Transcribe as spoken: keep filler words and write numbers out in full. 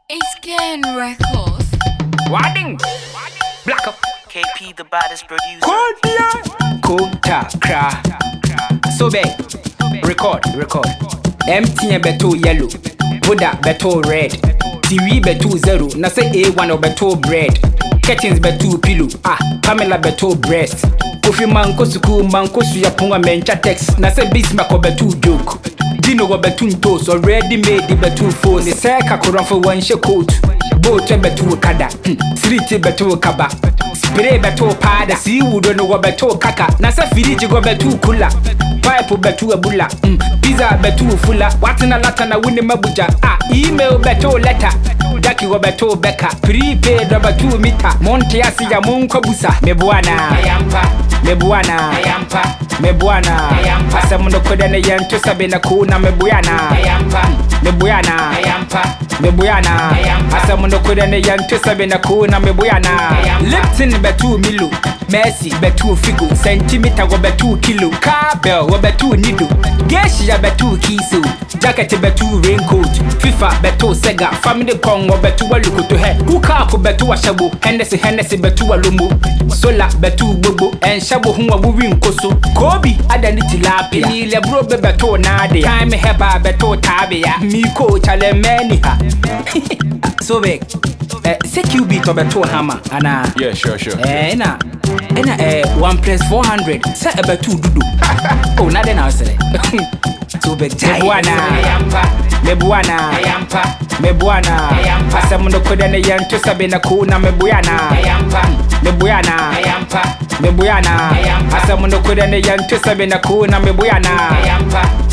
It's Ken Records. Wadding. Black up. K P the baddest producer. Kota kra. So big. Record, record. Empty beto yellow. Buddha beto red. T V beto zero. Na say A one or beto bread. Curtains beto pillow. Ah, Pamela beto breast. Kofi manko suku manko suya punga mencha text. Na say Bismarck or beto joke. Dino go beto toast already made the beto phone. The seka koran for one she coat. Boat beto kada. Street beto kaba. Spray beto pada. See wood no go beto kaka. Na say fridge go beto kula. Pipe beto abula. Pizza beto fulla. Watina latana wini mabuja. Ah, email beto letter. Jackie go beto beka. Prepaid beto mita. Monte asi ya monko busa. Mebuana. Ayampa. Mebuana. Ayampa. Mebuana. Ayampa. Asamuno kodene yanto sabe na kuna mebuana. Ayampa. Mebuana. Ayampa. Mebuana. Ayampa. Asamuno kodene yanto sabe na kuna mebuana. Lipton beto milu. Messi beto figo. Centimeter go beto kilo. Carbell go beto nido. Geshi ya beto kiso. Jacket beto raincoat. FIFA beto sega. Family kongo beto waluko to he. Hookah up beto ashabo. Hennessy Hennessy beto walumbo. Sola beto bobo. En shabo huwa wuwin koso. Kobi adani tilapia. Ni lebro be beto nade. Time heba beto tabia. Miko chale meni ha. So big. Eh, C Q B to beto hammer. Ana. Yeah, sure, sure. Eh, ena. Ena eh one plus four hundred. Say beto dudu. Oh, nade na osele. So big. Mebuana. Ayampa. Mebuana. Ayampa. Mebuana. Ayampa. Asamuno kodene yanto sabe na kuna mebuana. Ayampa. Mebuana. Ayampa. Mebuana. Ayampa. Asamuno kodene yanto sabe na kuna mebuana. Ayampa.